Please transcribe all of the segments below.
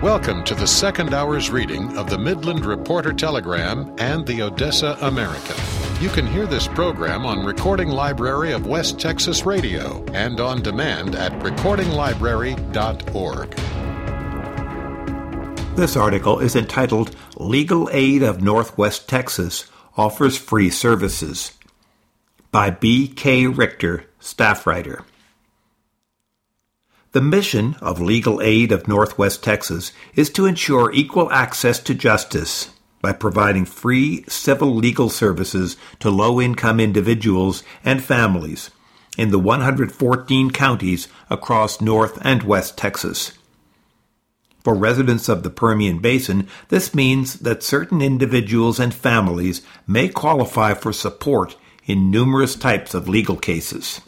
Welcome to the second hour's reading of the Midland Reporter Telegram and the Odessa American. You can hear this program on Recording Library of West Texas Radio and on demand at recordinglibrary.org. This article is entitled Legal Aid of Northwest Texas Offers Free Services by B.K. Richter, staff writer. The mission of Legal Aid of Northwest Texas is to ensure equal access to justice by providing free civil legal services to low-income individuals and families in the 114 counties across North and West Texas. For residents of the Permian Basin, this means that certain individuals and families may qualify for support in numerous types of legal cases.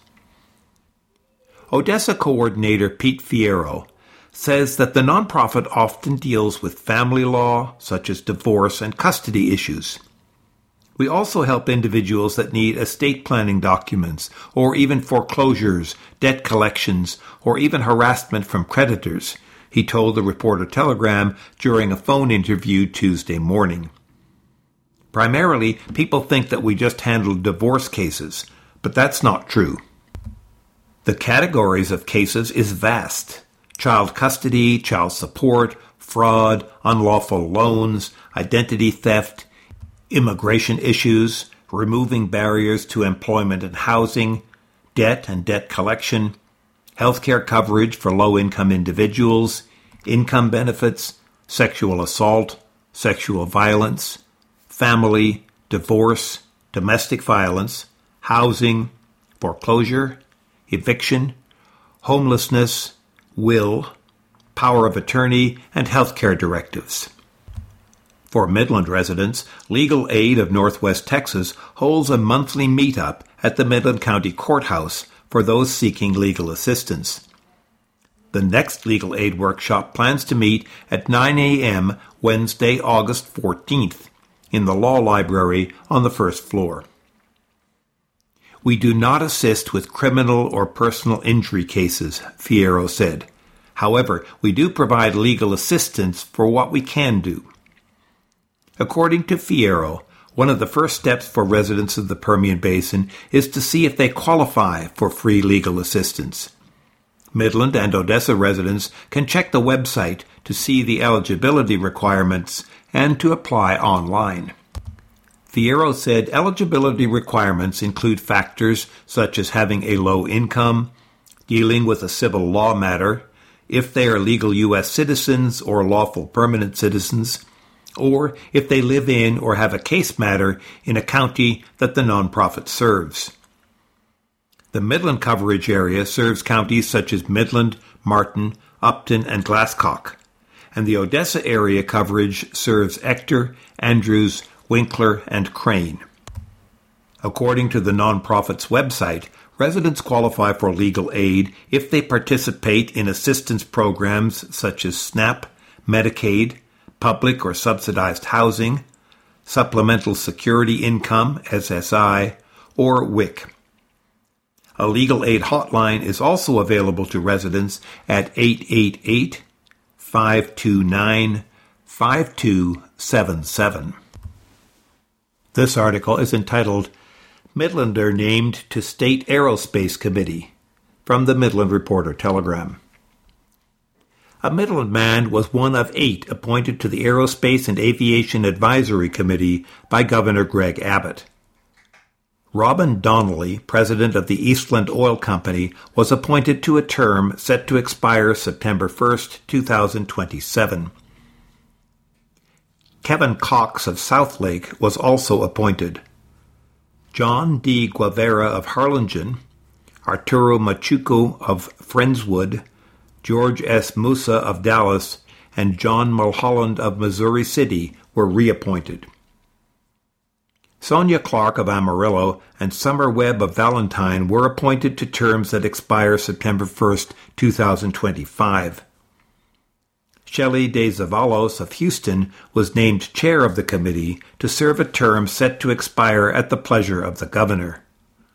Odessa coordinator Pete Fierro says that the nonprofit often deals with family law, such as divorce and custody issues. We also help individuals that need estate planning documents, or even foreclosures, debt collections, or even harassment from creditors, he told the Reporter Telegram during a phone interview Tuesday morning. Primarily, people think that we just handle divorce cases, but that's not true. The categories of cases is vast. Child custody, child support, fraud, unlawful loans, identity theft, immigration issues, removing barriers to employment and housing, debt and debt collection, healthcare coverage for low-income individuals, income benefits, sexual assault, sexual violence, family, divorce, domestic violence, housing, foreclosure, eviction, homelessness, will, power of attorney, and healthcare directives. For Midland residents, Legal Aid of Northwest Texas holds a monthly meetup at the Midland County Courthouse for those seeking legal assistance. The next Legal Aid workshop plans to meet at 9 a.m. Wednesday, August 14th, in the Law Library on the first floor. We do not assist with criminal or personal injury cases, Fierro said. However, we do provide legal assistance for what we can do. According to Fierro, one of the first steps for residents of the Permian Basin is to see if they qualify for free legal assistance. Midland and Odessa residents can check the website to see the eligibility requirements and to apply online. Fierro said eligibility requirements include factors such as having a low income, dealing with a civil law matter, if they are legal U.S. citizens or lawful permanent citizens, or if they live in or have a case matter in a county that the nonprofit serves. The Midland coverage area serves counties such as Midland, Martin, Upton, and Glasscock, and the Odessa area coverage serves Ector, Andrews, Winkler, and Crane. According to the nonprofit's website, residents qualify for legal aid if they participate in assistance programs such as SNAP, Medicaid, public or subsidized housing, Supplemental Security Income, SSI, or WIC. A legal aid hotline is also available to residents at 888-529-5277. This article is entitled Midlander Named to State Aerospace Committee from the Midland Reporter Telegram. A Midland man was one of 8 appointed to the Aerospace and Aviation Advisory Committee by Governor Greg Abbott. Robin Donnelly, president of the Eastland Oil Company, was appointed to a term set to expire September 1, 2027. Kevin Cox of Southlake was also appointed. John D. Guevara of Harlingen, Arturo Machuco of Friendswood, George S. Musa of Dallas, and John Mulholland of Missouri City were reappointed. Sonia Clark of Amarillo and Summer Webb of Valentine were appointed to terms that expire September 1, 2025. Shelley De Zavalos of Houston was named chair of the committee to serve a term set to expire at the pleasure of the governor.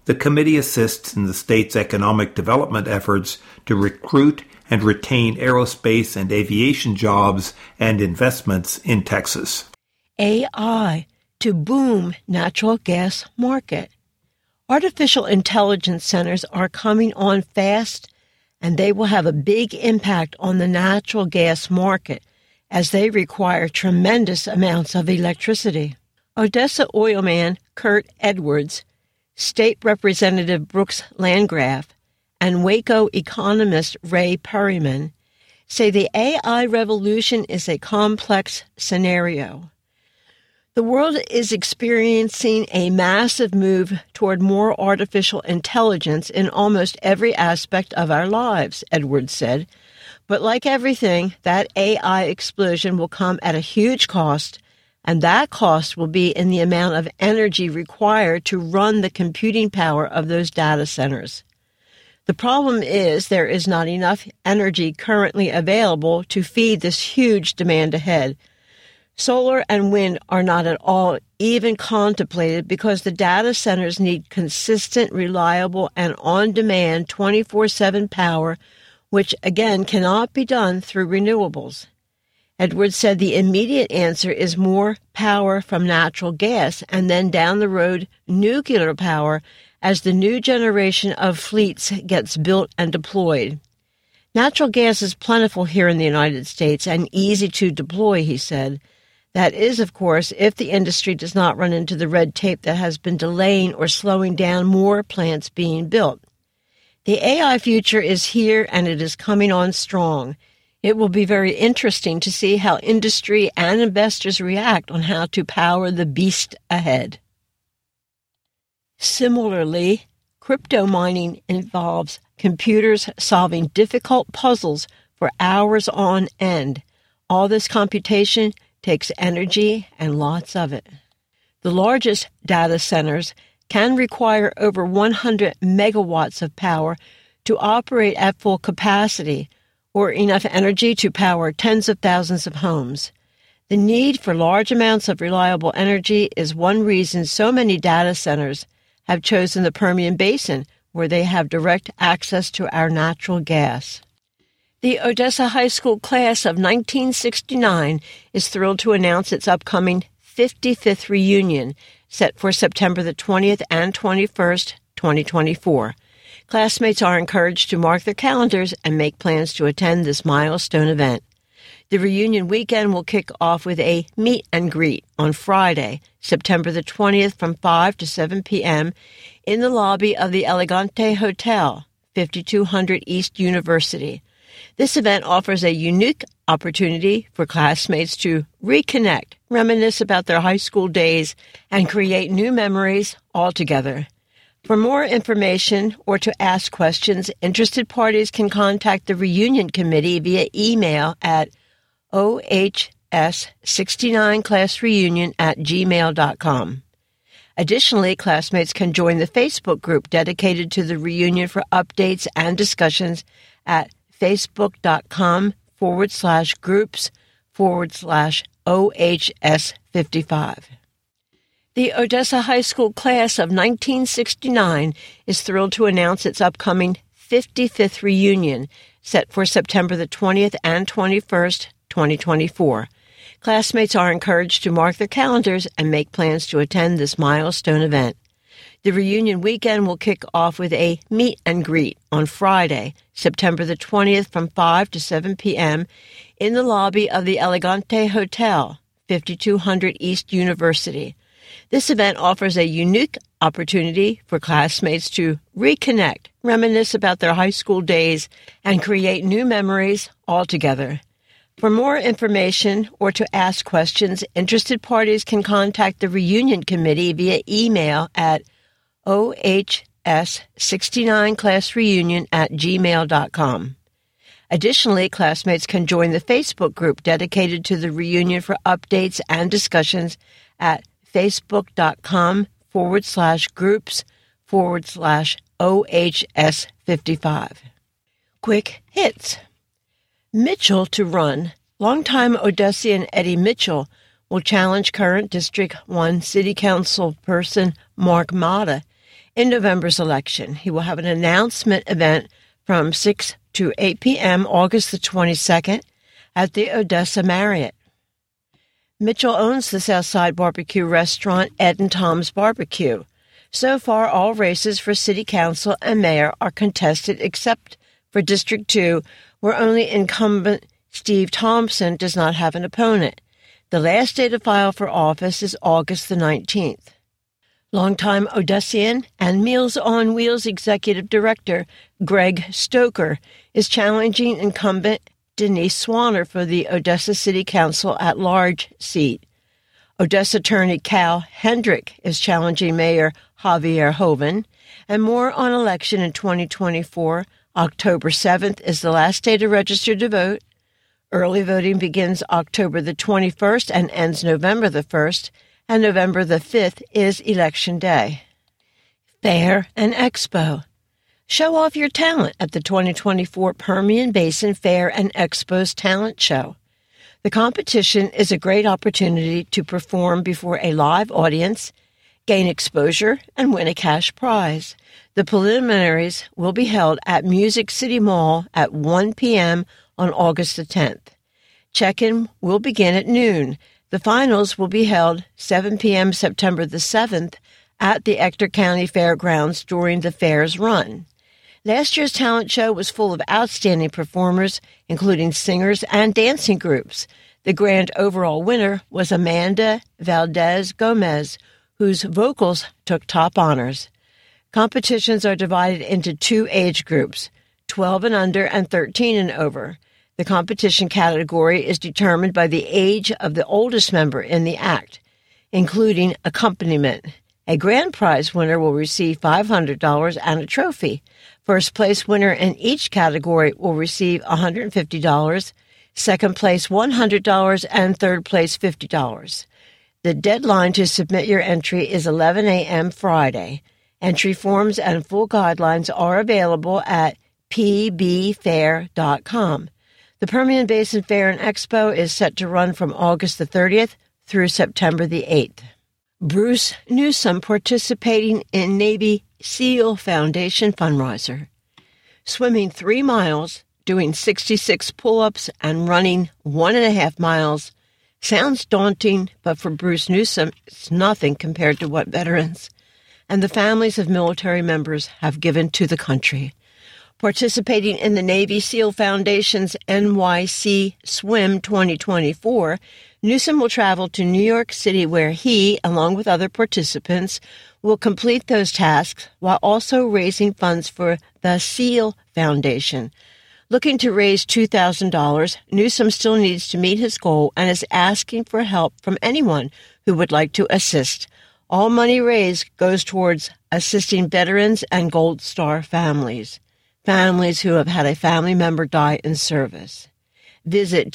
The committee assists in the state's economic development efforts to recruit and retain aerospace and aviation jobs and investments in Texas. AI to boom natural gas market. Artificial intelligence centers are coming on fast, and they will have a big impact on the natural gas market as they require tremendous amounts of electricity. Odessa oilman Kurt Edwards, State Representative Brooks Landgraf, and Waco economist Ray Perryman say the AI revolution is a complex scenario. The world is experiencing a massive move toward more artificial intelligence in almost every aspect of our lives, Edwards said. But like everything, that AI explosion will come at a huge cost, and that cost will be in the amount of energy required to run the computing power of those data centers. The problem is there is not enough energy currently available to feed this huge demand ahead. Solar and wind are not at all even contemplated because the data centers need consistent, reliable, and on-demand 24/7 power, which again cannot be done through renewables. Edwards said the immediate answer is more power from natural gas and then down the road nuclear power as the new generation of fleets gets built and deployed. Natural gas is plentiful here in the United States and easy to deploy, he said. That is, of course, if the industry does not run into the red tape that has been delaying or slowing down more plants being built. The AI future is here and it is coming on strong. It will be very interesting to see how industry and investors react on how to power the beast ahead. Similarly, crypto mining involves computers solving difficult puzzles for hours on end. All this computation takes energy and lots of it. The largest data centers can require over 100 megawatts of power to operate at full capacity, or enough energy to power tens of thousands of homes. The need for large amounts of reliable energy is one reason so many data centers have chosen the Permian Basin, where they have direct access to our natural gas. The Odessa High School class of 1969 is thrilled to announce its upcoming 55th reunion, set for September the 20th and 21st, 2024. Classmates are encouraged to mark their calendars and make plans to attend this milestone event. The reunion weekend will kick off with a meet and greet on Friday, September the 20th from 5 to 7 p.m. in the lobby of the Elegante Hotel, 5200 East University. This event offers a unique opportunity for classmates to reconnect, reminisce about their high school days, and create new memories all together. For more information or to ask questions, interested parties can contact the reunion committee via email at ohs69classreunion@gmail.com. Additionally, classmates can join the Facebook group dedicated to the reunion for updates and discussions at facebook.com/groups/OHS55. The Odessa High School class of 1969 is thrilled to announce its upcoming 55th reunion, set for September the 20th and 21st, 2024. Classmates are encouraged to mark their calendars and make plans to attend this milestone event. The reunion weekend will kick off with a meet and greet on Friday, September the 20th from 5 to 7 p.m. in the lobby of the Elegante Hotel, 5200 East University. This event offers a unique opportunity for classmates to reconnect, reminisce about their high school days, and create new memories all together. For more information or to ask questions, interested parties can contact the reunion committee via email at ohs69classreunion@gmail.com. Additionally, classmates can join the Facebook group dedicated to the reunion for updates and discussions at facebook.com/groups/OHS55. Quick hits. Mitchell to run. Longtime Odessian Eddie Mitchell will challenge current District 1 City Council person Mark Mata in November's election. He will have an announcement event from 6 to 8 p.m. August the 22nd at the Odessa Marriott. Mitchell owns the Southside barbecue restaurant Ed and Tom's Barbecue. So far, all races for city council and mayor are contested except for District 2, where only incumbent Steve Thompson does not have an opponent. The last day to file for office is August the 19th. Longtime Odessian and Meals on Wheels Executive Director Greg Stoker is challenging incumbent Denise Swanner for the Odessa City Council at-large seat. Odessa attorney Cal Hendrick is challenging Mayor Javier Hoven. And more on election in 2024. October 7th is the last day to register to vote. Early voting begins October the 21st and ends November the 1st, and November the 5th is Election Day. Fair and Expo. Show off your talent at the 2024 Permian Basin Fair and Expo's Talent Show. The competition is a great opportunity to perform before a live audience, gain exposure, and win a cash prize. The preliminaries will be held at Music City Mall at 1 p.m. on August the 10th. Check-in will begin at noon. The finals will be held 7 p.m. September the 7th at the Ector County Fairgrounds during the fair's run. Last year's talent show was full of outstanding performers, including singers and dancing groups. The grand overall winner was Amanda Valdez Gomez, whose vocals took top honors. Competitions are divided into two age groups, 12 and under and 13 and over. The competition category is determined by the age of the oldest member in the act, including accompaniment. A grand prize winner will receive $500 and a trophy. First place winner in each category will receive $150, second place $100, and third place $50. The deadline to submit your entry is 11 a.m. Friday. Entry forms and full guidelines are available at pbfair.com. The Permian Basin Fair and Expo is set to run from August the 30th through September the 8th. Bruce Newsom participating in Navy SEAL Foundation fundraiser. Swimming 3 miles, doing 66 pull-ups, and running 1.5 miles sounds daunting, but for Bruce Newsom, it's nothing compared to what veterans and the families of military members have given to the country. Participating in the Navy SEAL Foundation's NYC Swim 2024, Newsom will travel to New York City where he, along with other participants, will complete those tasks while also raising funds for the SEAL Foundation. Looking to raise $2,000, Newsom still needs to meet his goal and is asking for help from anyone who would like to assist. All money raised goes towards assisting veterans and Gold Star families who have had a family member die in service. Visit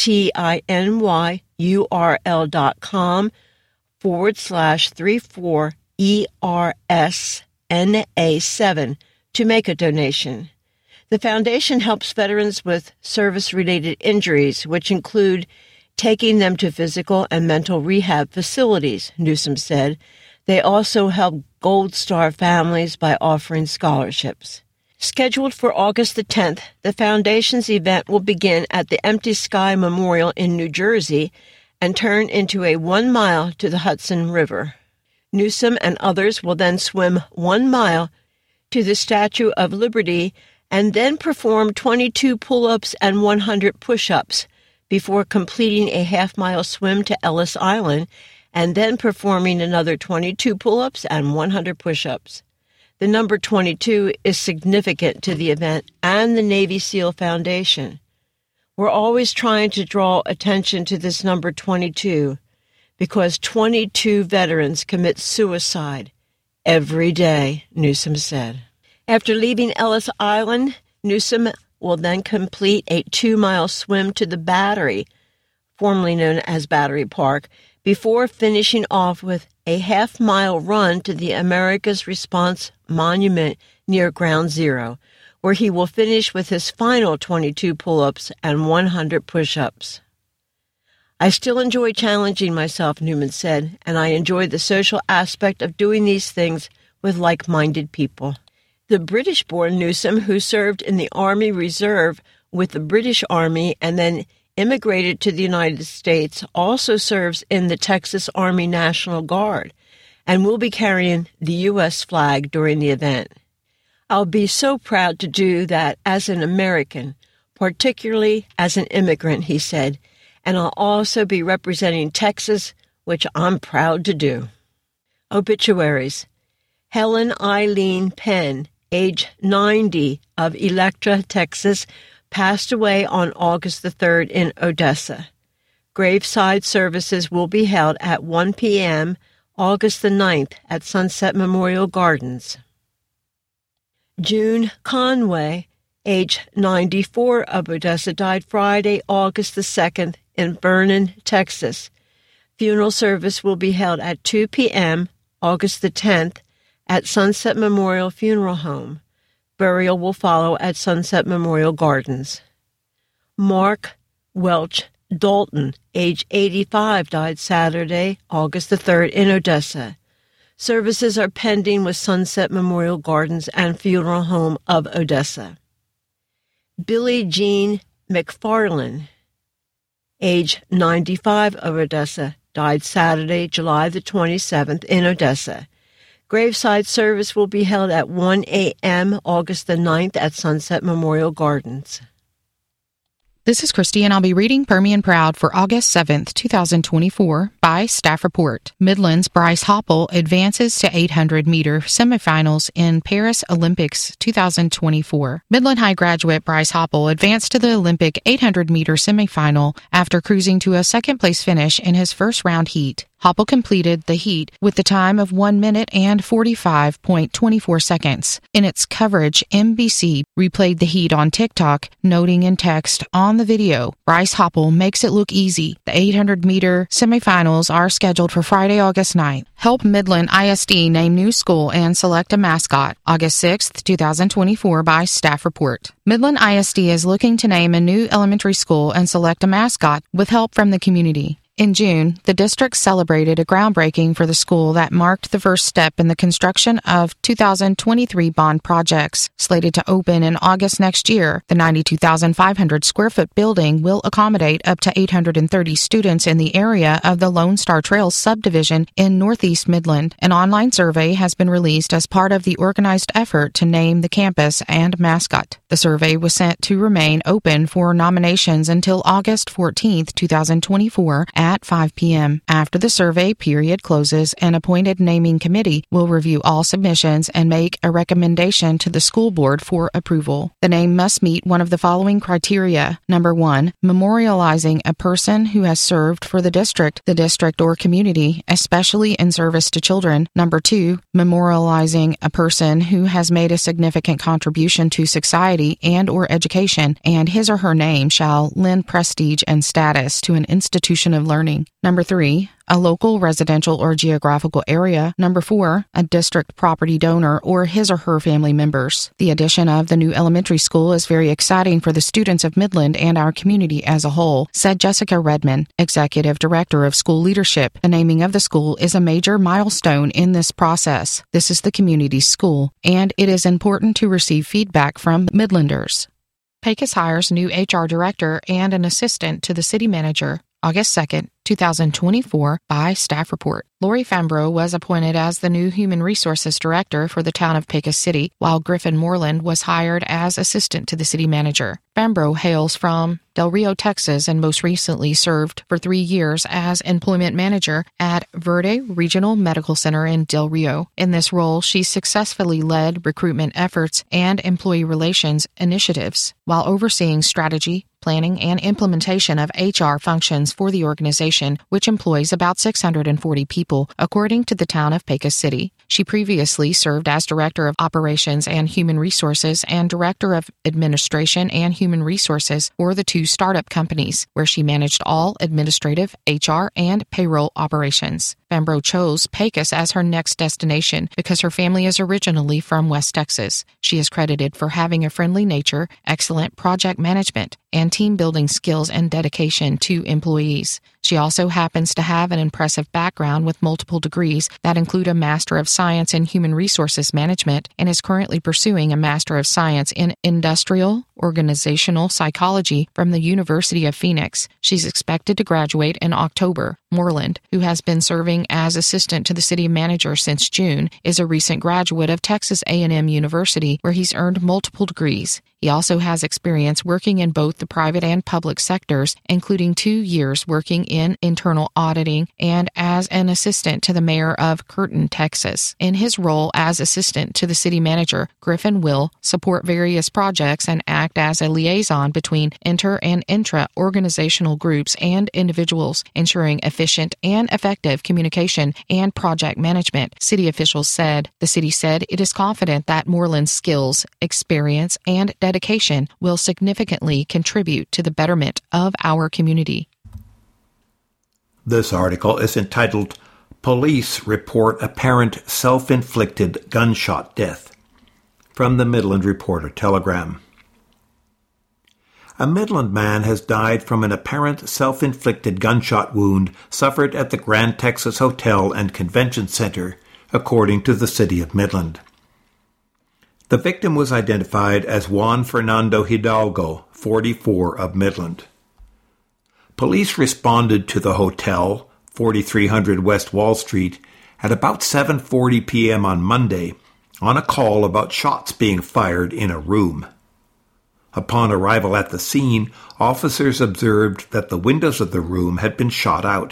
tinyurl.com/34ERSNA7 to make a donation. The foundation helps veterans with service-related injuries, which include taking them to physical and mental rehab facilities, Newsom said. They also help Gold Star families by offering scholarships. Scheduled for August the 10th, the foundation's event will begin at the Empty Sky Memorial in New Jersey and turn into a 1 mile to the Hudson River. Newsom and others will then swim 1 mile to the Statue of Liberty and then perform 22 pull-ups and 100 push-ups before completing a half-mile swim to Ellis Island and then performing another 22 pull-ups and 100 push-ups. The number 22 is significant to the event and the Navy SEAL Foundation. We're always trying to draw attention to this number 22 because 22 veterans commit suicide every day, Newsom said. After leaving Ellis Island, Newsom will then complete a 2-mile swim to the Battery, formerly known as Battery Park, before finishing off with a half-mile run to the America's Response Monument near Ground Zero, where he will finish with his final 22 pull-ups and 100 push-ups. I still enjoy challenging myself, Newman said, and I enjoy the social aspect of doing these things with like-minded people. The British-born Newsom, who served in the Army Reserve with the British Army and then immigrated to the United States, also serves in the Texas Army National Guard and will be carrying the U.S. flag during the event. I'll be so proud to do that as an American, particularly as an immigrant, he said, and I'll also be representing Texas, which I'm proud to do. Obituaries. Helen Eileen Penn, age 90, of Electra, Texas, passed away on August the 3rd in Odessa. Graveside services will be held at 1 p.m. August the 9th at Sunset Memorial Gardens. June Conway, age 94, of Odessa, died Friday, August the 2nd in Vernon, Texas. Funeral service will be held at 2 p.m. August the 10th at Sunset Memorial Funeral Home. Burial will follow at Sunset Memorial Gardens. Mark Welch Dalton, age 85, died Saturday, August the 3rd in Odessa. Services are pending with Sunset Memorial Gardens and Funeral Home of Odessa. Billie Jean McFarland, age 95, of Odessa, died Saturday, July the 27th in Odessa. Graveside service will be held at 1 a.m. August the 9th at Sunset Memorial Gardens. This is Christy, and I'll be reading Permian Proud for August 7th, 2024, by Staff Report. Midland's Bryce Hoppel advances to 800-meter semifinals in Paris Olympics 2024. Midland High graduate Bryce Hoppel advanced to the Olympic 800-meter semifinal after cruising to a second-place finish in his first-round heat. Hoppel completed the heat with the time of 1 minute and 45.24 seconds. In its coverage, NBC replayed the heat on TikTok, noting in text on the video, Bryce Hoppel makes it look easy. The 800-meter semifinals are scheduled for Friday, August 9th. Help Midland ISD name new school and select a mascot. August 6th, 2024, by Staff Report. Midland ISD is looking to name a new elementary school and select a mascot with help from the community. In June, the district celebrated a groundbreaking for the school that marked the first step in the construction of 2023 bond projects. Slated to open in August next year, the 92,500 square foot building will accommodate up to 830 students in the area of the Lone Star Trails subdivision in Northeast Midland. An online survey has been released as part of the organized effort to name the campus and mascot. The survey was sent to remain open for nominations until August 14, 2024 at 5 p.m. After the survey period closes, an appointed naming committee will review all submissions and make a recommendation to the school board for approval. The name must meet one of the following criteria. Number 1, memorializing a person who has served for the district or community, especially in service to children. Number 2, memorializing a person who has made a significant contribution to society and or education, and his or her name shall lend prestige and status to an institution of learning. Number 3, a local residential or geographical area. Number 4, a district property donor or his or her family members. The addition of the new elementary school is very exciting for the students of Midland and our community as a whole, said Jessica Redman, Executive Director of School Leadership. The naming of the school is a major milestone in this process. This is the community's school, and it is important to receive feedback from Midlanders. Pecos hires new HR director and an assistant to the city manager. August 2nd, 2024, by Staff Report. Lori Fambro was appointed as the new Human Resources Director for the town of Pecos City, while Griffin Moreland was hired as assistant to the city manager. Fambro hails from Del Rio, Texas, and most recently served for 3 years as employment manager at Verde Regional Medical Center in Del Rio. In this role, she successfully led recruitment efforts and employee relations initiatives, while overseeing strategy, planning, and implementation of HR functions for the organization, which employs about 640 people, according to the town of Pecos City. She previously served as Director of Operations and Human Resources and Director of Administration and Human Resources for the 2 startup companies, where she managed all administrative, HR, and payroll operations. Fambro chose Pecos as her next destination because her family is originally from West Texas. She is credited for having a friendly nature, excellent project management, and team-building skills and dedication to employees. She also happens to have an impressive background with multiple degrees that include a Master of Science in Human Resources Management and is currently pursuing a Master of Science in Industrial Organizational Psychology from the University of Phoenix. She's expected to graduate in October. Moreland, who has been serving as assistant to the city manager since June, is a recent graduate of Texas A&M University, where he's earned multiple degrees. He also has experience working in both the private and public sectors, including 2 years working in internal auditing and as an assistant to the mayor of Curtin, Texas. In his role as assistant to the city manager, Griffin will support various projects and act as a liaison between inter- and intra-organizational groups and individuals, ensuring efficient and effective communication and project management, city officials said. The city said it is confident that Moreland's skills, experience, and dedication will significantly contribute to the betterment of our community. This article is entitled, Police Report Apparent Self-Inflicted Gunshot Death, from the Midland Reporter Telegram. A Midland man has died from an apparent self-inflicted gunshot wound suffered at the Grand Texas Hotel and Convention Center, according to the City of Midland. The victim was identified as Juan Fernando Hidalgo, 44, of Midland. Police responded to the hotel, 4300 West Wall Street, at about 7:40 p.m. on Monday on a call about shots being fired in a room. Upon arrival at the scene, officers observed that the windows of the room had been shot out.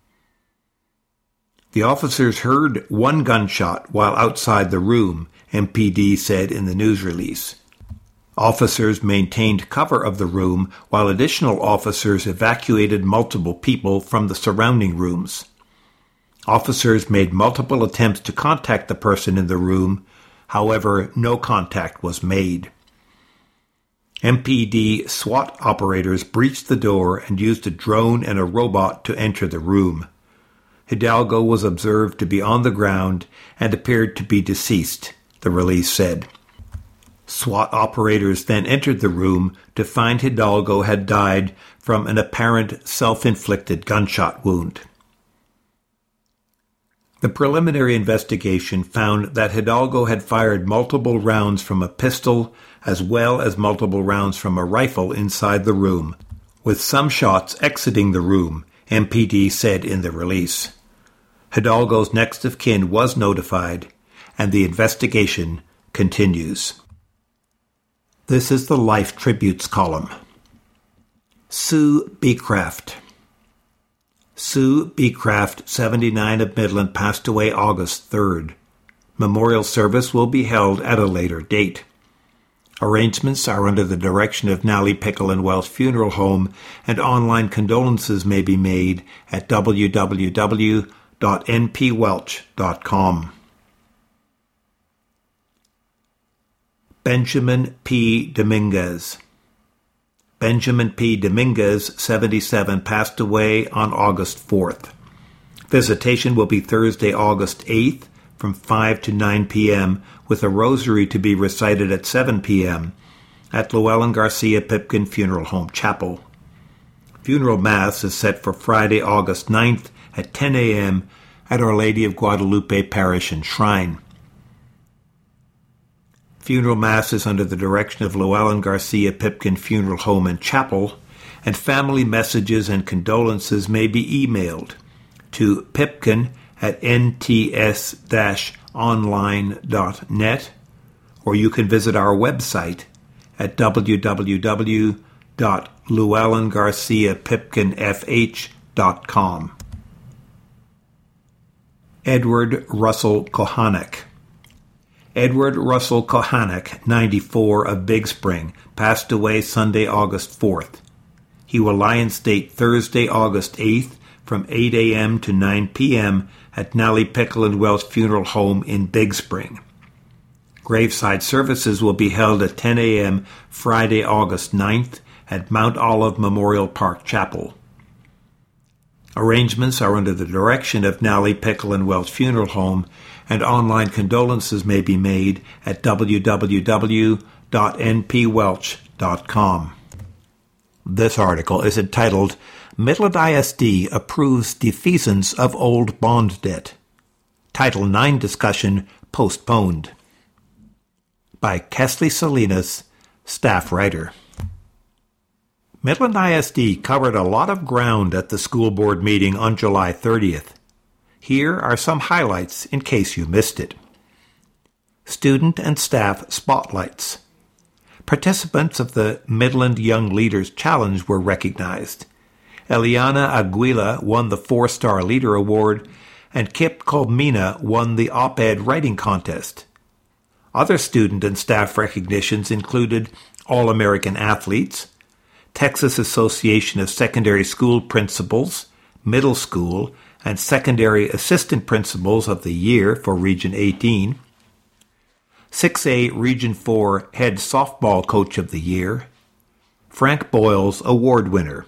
The officers heard one gunshot while outside the room, MPD said in the news release. Officers maintained cover of the room while additional officers evacuated multiple people from the surrounding rooms. Officers made multiple attempts to contact the person in the room, however, no contact was made. MPD SWAT operators breached the door and used a drone and a robot to enter the room. Hidalgo was observed to be on the ground and appeared to be deceased, the release said. SWAT operators then entered the room to find Hidalgo had died from an apparent self-inflicted gunshot wound. The preliminary investigation found that Hidalgo had fired multiple rounds from a pistol as well as multiple rounds from a rifle inside the room, with some shots exiting the room, MPD said in the release. Hidalgo's next of kin was notified, and the investigation continues. This is the Life Tributes column. Sue Beecraft. Sue Beecraft, 79 of Midland, passed away August 3rd. Memorial service will be held at a later date. Arrangements are under the direction of Nally Pickle and Welch Funeral Home, and online condolences may be made at www.npwelch.com. Benjamin P. Dominguez. Benjamin P. Dominguez, 77, passed away on August 4th. Visitation will be Thursday, August 8th, from 5 to 9 p.m., with a rosary to be recited at 7 p.m. at Llewellyn Garcia Pipkin Funeral Home Chapel. Funeral Mass is set for Friday, August 9th at 10 a.m. at Our Lady of Guadalupe Parish and Shrine. Funeral Mass is under the direction of Llewellyn Garcia Pipkin Funeral Home and Chapel, and family messages and condolences may be emailed to pipkin@nts-online.net, or you can visit our website at www.llewellyngarciapipkinfh.com. Edward Russell Kohanek. Edward Russell Kohanek, 94, of Big Spring, passed away Sunday, August 4th. He will lie in state Thursday, August 8th, from 8 a.m. to 9 p.m. at Nally Pickle and Welch Funeral Home in Big Spring. Graveside services will be held at 10 a.m. Friday, August 9th at Mount Olive Memorial Park Chapel. Arrangements are under the direction of Nally Pickle and Welch Funeral Home, and online condolences may be made at www.npwelch.com. This article is entitled, Midland ISD approves defeasance of old bond debt. Title IX discussion postponed. By Kesley Salinas, staff writer. Midland ISD covered a lot of ground at the school board meeting on July 30th. Here are some highlights in case you missed it. Student and staff spotlights. Participants of the Midland Young Leaders Challenge were recognized. Eliana Aguila won the 4-Star Leader Award, and Kip Colmena won the Op-Ed Writing Contest. Other student and staff recognitions included All-American Athletes, Texas Association of Secondary School Principals, Middle School, and Secondary Assistant Principals of the Year for Region 18, 6A Region 4 Head Softball Coach of the Year, Frank Boyles Award winner.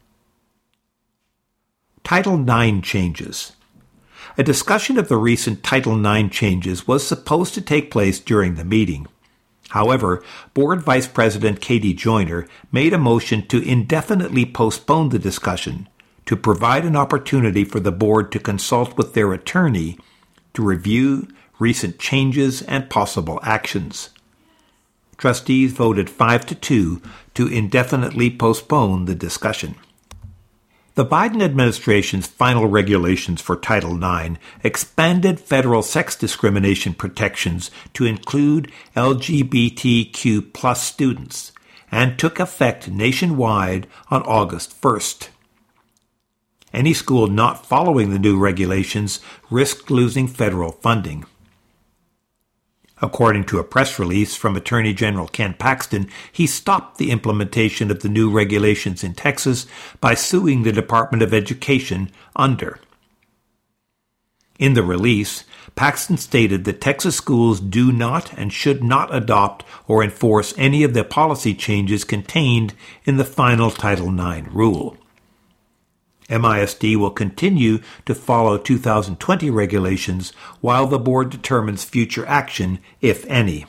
Title IX changes. A discussion of the recent Title IX changes was supposed to take place during the meeting. However, Board Vice President Katie Joyner made a motion to indefinitely postpone the discussion to provide an opportunity for the board to consult with their attorney to review recent changes and possible actions. Trustees voted 5-2 to indefinitely postpone the discussion. The Biden administration's final regulations for Title IX expanded federal sex discrimination protections to include LGBTQ+ students and took effect nationwide on August 1st. Any school not following the new regulations risked losing federal funding. According to a press release from Attorney General Ken Paxton, he stopped the implementation of the new regulations in Texas by suing the Department of Education under. In the release, Paxton stated that Texas schools do not and should not adopt or enforce any of the policy changes contained in the final Title IX rule. MISD will continue to follow 2020 regulations while the board determines future action, if any.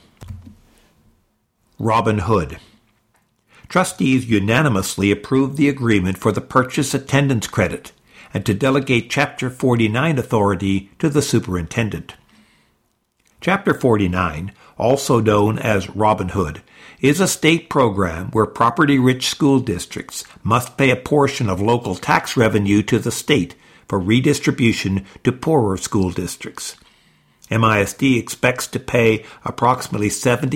Robin Hood. Trustees unanimously approved the agreement for the purchase attendance credit and to delegate Chapter 49 authority to the superintendent. Chapter 49, also known as Robin Hood, is a state program where property-rich school districts must pay a portion of local tax revenue to the state for redistribution to poorer school districts. MISD expects to pay approximately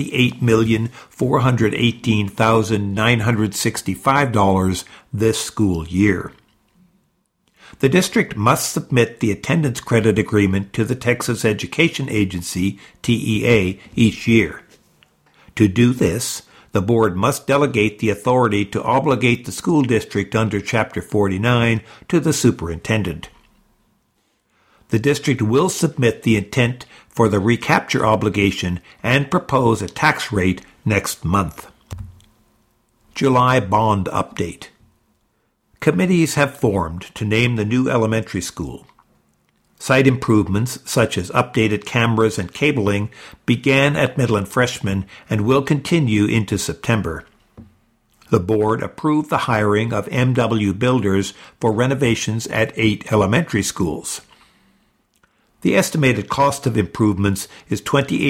$78,418,965 this school year. The district must submit the attendance credit agreement to the Texas Education Agency, TEA, each year. To do this, the board must delegate the authority to obligate the school district under Chapter 49 to the superintendent. The district will submit the intent for the recapture obligation and propose a tax rate next month. July bond update. Committees have formed to name the new elementary school. Site improvements, such as updated cameras and cabling, began at Midland Freshman and will continue into September. The board approved the hiring of MW Builders for renovations at 8 elementary schools. The estimated cost of improvements is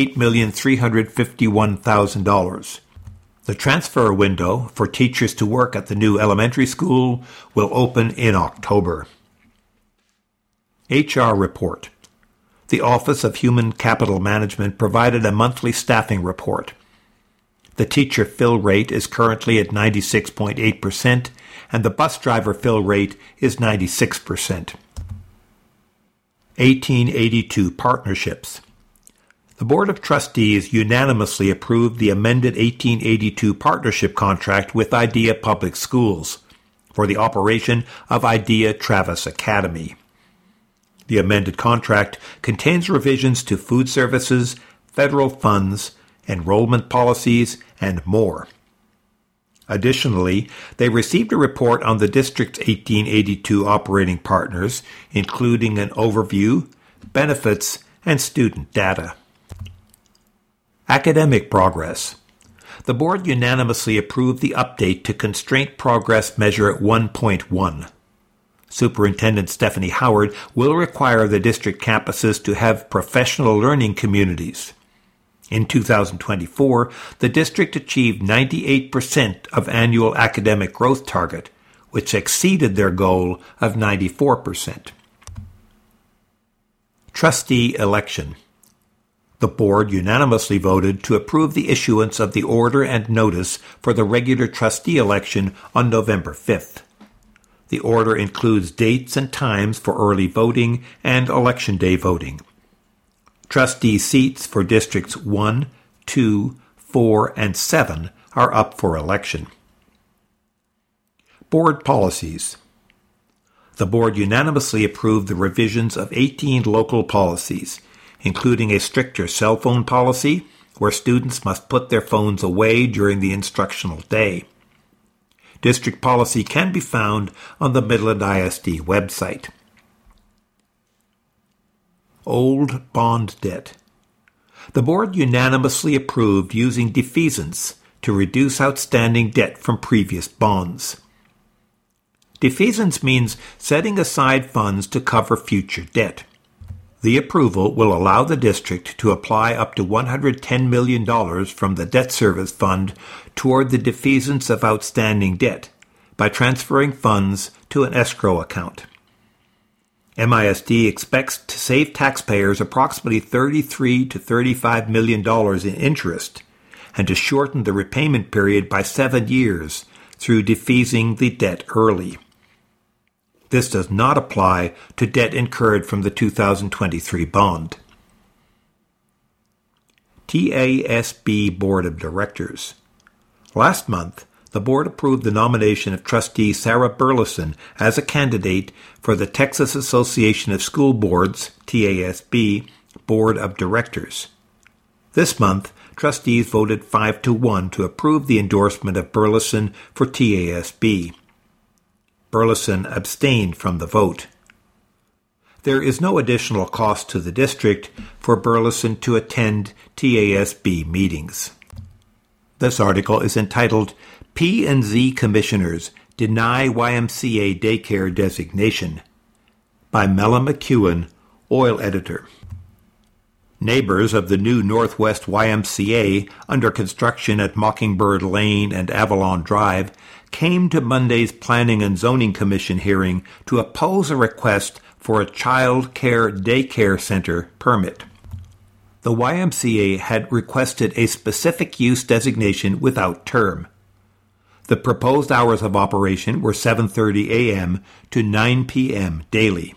$28,351,000. The transfer window for teachers to work at the new elementary school will open in October. HR report. The Office of Human Capital Management provided a monthly staffing report. The teacher fill rate is currently at 96.8%, and the bus driver fill rate is 96%. 1882 Partnerships. The Board of Trustees unanimously approved the amended 1882 partnership contract with IDEA Public Schools for the operation of IDEA Travis Academy. The amended contract contains revisions to food services, federal funds, enrollment policies, and more. Additionally, they received a report on the district's 1882 operating partners, including an overview, benefits, and student data. Academic progress. The board unanimously approved the update to Constraint Progress Measure 1.1. Superintendent Stephanie Howard will require the district campuses to have professional learning communities. In 2024, the district achieved 98% of annual academic growth target, which exceeded their goal of 94%. Trustee election. The board unanimously voted to approve the issuance of the order and notice for the regular trustee election on November 5th. The order includes dates and times for early voting and Election Day voting. Trustee seats for Districts 1, 2, 4, and 7 are up for election. Board policies. The board unanimously approved the revisions of 18 local policies, including a stricter cell phone policy, where students must put their phones away during the instructional day. District policy can be found on the Midland ISD website. Old bond debt. The board unanimously approved using defeasance to reduce outstanding debt from previous bonds. Defeasance means setting aside funds to cover future debt. The approval will allow the district to apply up to $110 million from the debt service fund toward the defeasance of outstanding debt by transferring funds to an escrow account. MISD expects to save taxpayers approximately $33 to $35 million in interest and to shorten the repayment period by 7 years through defeasing the debt early. This does not apply to debt incurred from the 2023 bond. TASB Board of Directors. Last month, the board approved the nomination of trustee Sarah Burleson as a candidate for the Texas Association of School Boards, TASB, Board of Directors. This month, trustees voted 5-1 to approve the endorsement of Burleson for TASB. Burleson abstained from the vote. There is no additional cost to the district for Burleson to attend TASB meetings. This article is entitled P&Z Commissioners Deny YMCA Daycare Designation by Mella McEwen, oil editor. Neighbors of the new Northwest YMCA under construction at Mockingbird Lane and Avalon Drive came to Monday's Planning and Zoning Commission hearing to oppose a request for a child care daycare center permit. The YMCA had requested a specific use designation without term. The proposed hours of operation were 7:30 a.m. to 9 p.m. daily.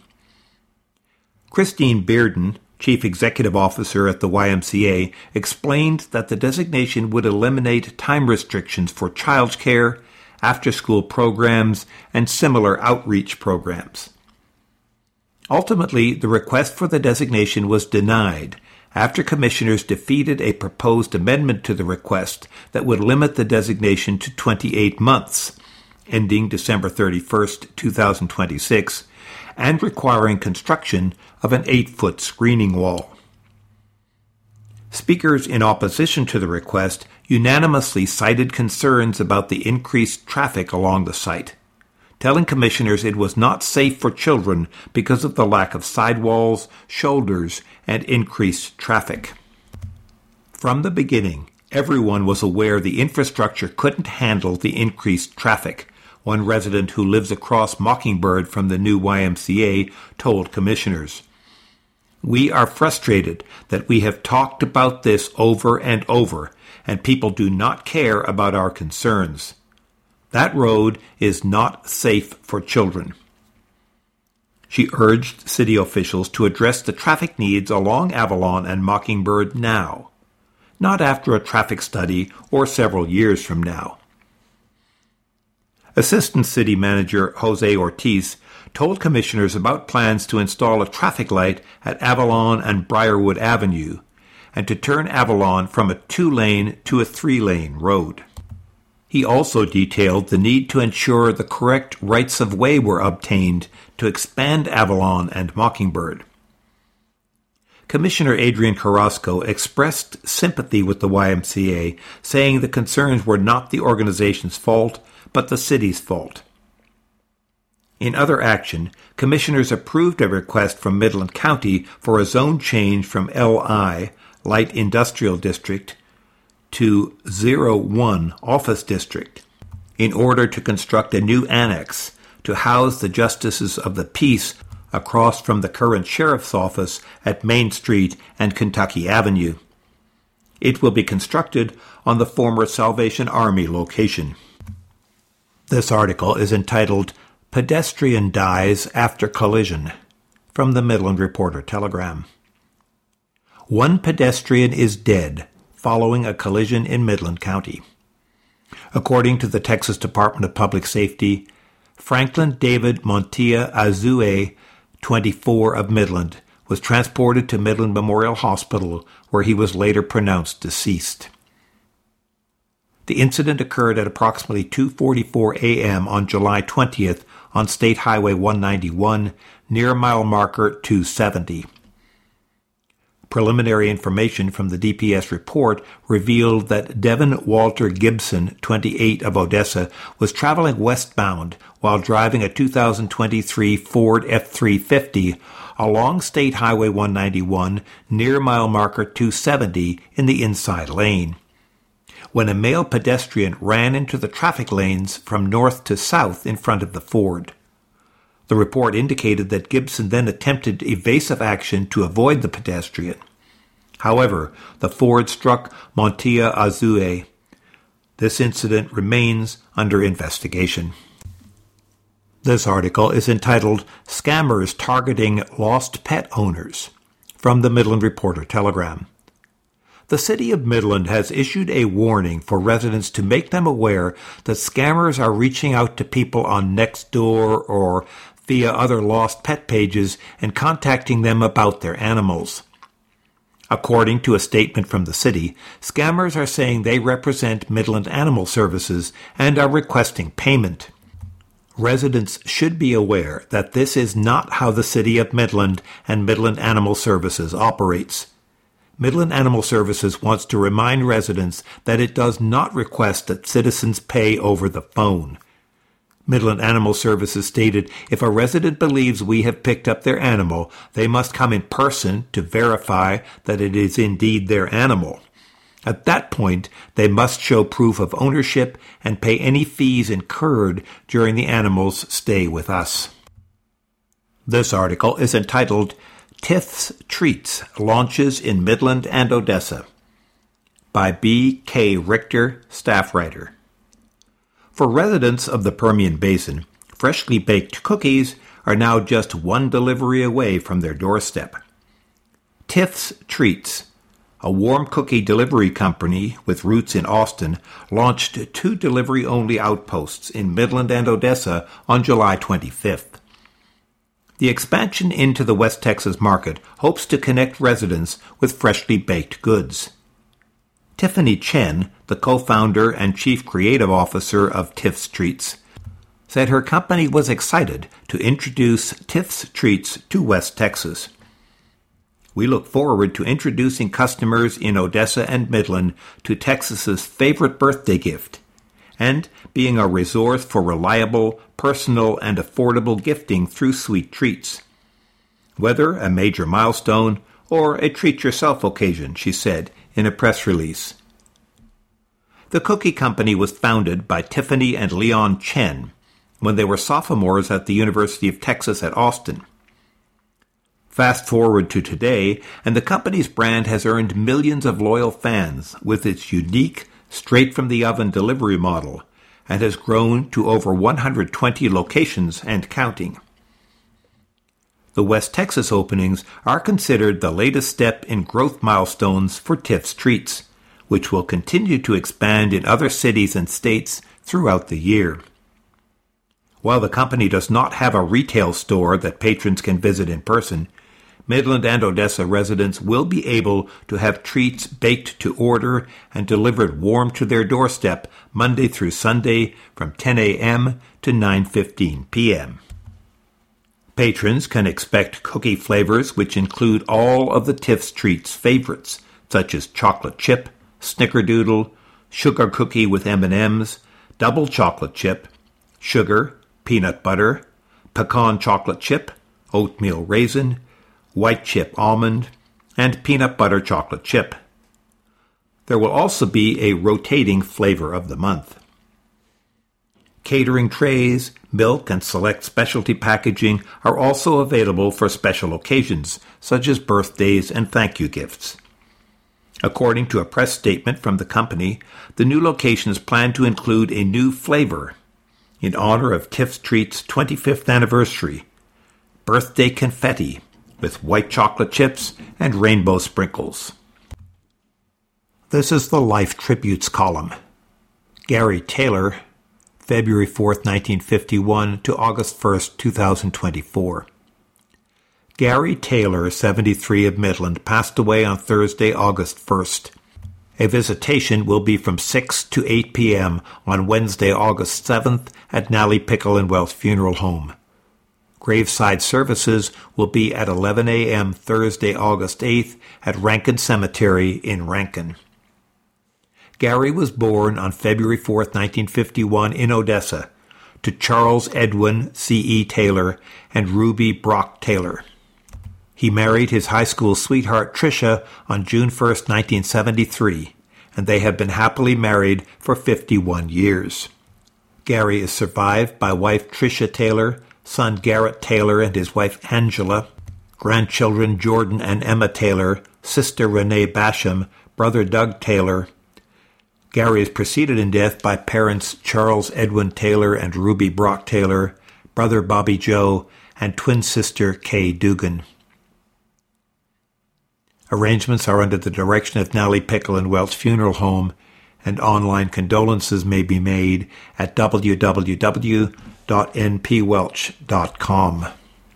Christine Bearden, Chief Executive Officer at the YMCA, explained that the designation would eliminate time restrictions for childcare, after-school programs, and similar outreach programs. Ultimately, the request for the designation was denied after commissioners defeated a proposed amendment to the request that would limit the designation to 28 months, ending December 31, 2026, and requiring construction of an 8-foot screening wall. Speakers in opposition to the request unanimously cited concerns about the increased traffic along the site, telling commissioners it was not safe for children because of the lack of sidewalls, shoulders, and increased traffic. From the beginning, everyone was aware the infrastructure couldn't handle the increased traffic, one resident who lives across Mockingbird from the new YMCA told commissioners. We are frustrated that we have talked about this over and over, and people do not care about our concerns. That road is not safe for children. She urged city officials to address the traffic needs along Avalon and Mockingbird now, not after a traffic study or several years from now. Assistant City Manager Jose Ortiz told commissioners about plans to install a traffic light at Avalon and Briarwood Avenue and to turn Avalon from a 2-lane to a 3-lane road. He also detailed the need to ensure the correct rights-of-way were obtained to expand Avalon and Mockingbird. Commissioner Adrian Carrasco expressed sympathy with the YMCA, saying the concerns were not the organization's fault, but the city's fault. In other action, commissioners approved a request from Midland County for a zone change from LI, Light Industrial District, to 01 Office District, in order to construct a new annex to house the Justices of the Peace across from the current Sheriff's Office at Main Street and Kentucky Avenue. It will be constructed on the former Salvation Army location. This article is entitled Pedestrian Dies After Collision, from the Midland Reporter-Telegram. One pedestrian is dead following a collision in Midland County. According to the Texas Department of Public Safety, Franklin David Montia Azue, 24 of Midland, was transported to Midland Memorial Hospital, where he was later pronounced deceased. The incident occurred at approximately 2:44 a.m. on July 20th on State Highway 191 near mile marker 270. Preliminary information from the DPS report revealed that Devin Walter Gibson, 28 of Odessa, was traveling westbound while driving a 2023 Ford F-350 along State Highway 191 near mile marker 270 in the inside lane, when a male pedestrian ran into the traffic lanes from north to south in front of the Ford. The report indicated that Gibson then attempted evasive action to avoid the pedestrian. However, the Ford struck Montia Azue. This incident remains under investigation. This article is entitled Scammers Targeting Lost Pet Owners, from the Midland Reporter-Telegram. The City of Midland has issued a warning for residents to make them aware that scammers are reaching out to people on Nextdoor or via other lost pet pages and contacting them about their animals. According to a statement from the city, scammers are saying they represent Midland Animal Services and are requesting payment. Residents should be aware that this is not how the City of Midland and Midland Animal Services operates. Midland Animal Services wants to remind residents that it does not request that citizens pay over the phone. Midland Animal Services stated if a resident believes we have picked up their animal, they must come in person to verify that it is indeed their animal. At that point, they must show proof of ownership and pay any fees incurred during the animal's stay with us. This article is entitled Tiff's Treats Launches in Midland and Odessa, by B. K. Richter, staff writer. For residents of the Permian Basin, freshly baked cookies are now just one delivery away from their doorstep. Tiff's Treats, a warm cookie delivery company with roots in Austin, launched 2 delivery-only outposts in Midland and Odessa on July 25th. The expansion into the West Texas market hopes to connect residents with freshly baked goods. Tiffany Chen, the co-founder and chief creative officer of Tiff's Treats, said her company was excited to introduce Tiff's Treats to West Texas. We look forward to introducing customers in Odessa and Midland to Texas's favorite birthday gift, and being a resource for reliable, personal, and affordable gifting through sweet treats. Whether a major milestone or a treat-yourself occasion, she said in a press release. The cookie company was founded by Tiffany and Leon Chen when they were sophomores at the University of Texas at Austin. Fast forward to today, and the company's brand has earned millions of loyal fans with its unique, straight-from-the-oven delivery model, and has grown to over 120 locations and counting. The West Texas openings are considered the latest step in growth milestones for Tiff's Treats, which will continue to expand in other cities and states throughout the year. While the company does not have a retail store that patrons can visit in person, Midland and Odessa residents will be able to have treats baked to order and delivered warm to their doorstep Monday through Sunday from 10 a.m. to 9:15 p.m. Patrons can expect cookie flavors which include all of the Tiff's Treats favorites, such as chocolate chip, snickerdoodle, sugar cookie with M&Ms, double chocolate chip, sugar, peanut butter, pecan chocolate chip, oatmeal raisin, white chip almond, and peanut butter chocolate chip. There will also be a rotating flavor of the month. Catering trays, milk, and select specialty packaging are also available for special occasions, such as birthdays and thank you gifts. According to a press statement from the company, the new locations plan to include a new flavor in honor of Tiff's Treats' 25th anniversary, birthday confetti with white chocolate chips and rainbow sprinkles. This is the Life Tributes column. Gary Taylor, February 4th, 1951 to August 1st, 2024. Gary Taylor, 73 of Midland, passed away on Thursday, August 1st. A visitation will be from 6 to 8 p.m. on Wednesday, August 7th at Nally Pickle and Wells Funeral Home. Graveside services will be at 11 a.m. Thursday, August 8th at Rankin Cemetery in Rankin. Gary was born on February 4th, 1951 in Odessa to Charles Edwin C.E. Taylor and Ruby Brock Taylor. He married his high school sweetheart Tricia on June 1, 1973, and they have been happily married for 51 years. Gary is survived by wife Tricia Taylor, son Garrett Taylor and his wife Angela, grandchildren Jordan and Emma Taylor, sister Renee Basham, brother Doug Taylor. Gary is preceded in death by parents Charles Edwin Taylor and Ruby Brock Taylor, brother Bobby Joe, and twin sister Kay Dugan. Arrangements are under the direction of Nally Pickle and Welch Funeral Home, and online condolences may be made at www.npwelch.com.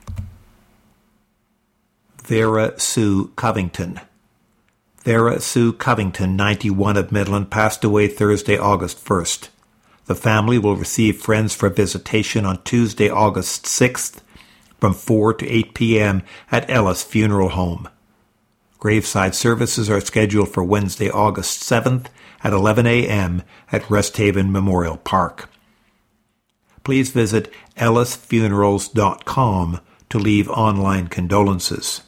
Vera Sue Covington. Vera Sue Covington, 91 of Midland, passed away Thursday, August 1st. The family will receive friends for visitation on Tuesday, August 6th from 4 to 8 p.m. at Ellis Funeral Home. Graveside services are scheduled for Wednesday, August 7th at 11 a.m. at Rest Haven Memorial Park. Please visit ellisfunerals.com to leave online condolences.